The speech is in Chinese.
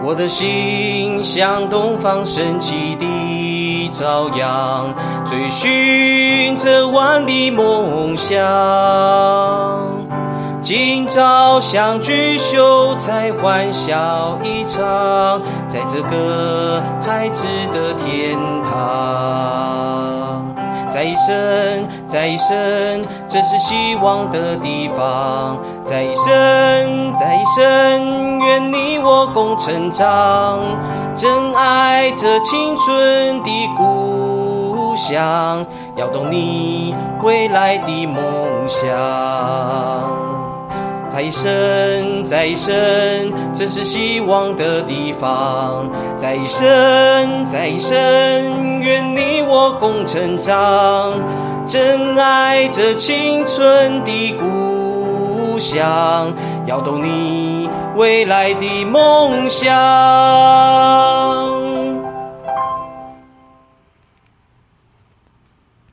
我的心像东方升起的朝阳，追寻着万里梦想。今朝相聚，秀才欢笑一场，在这个孩子的天堂。再一生，再一生，这是希望的地方。再一生，再一生，愿你我共成长，珍爱这青春的故乡，要懂你未来的梦想。再一生，再一生，这是希望的地方。再一生，再一生，愿你我共成长，珍爱这青春的故乡，要懂你未来的梦想。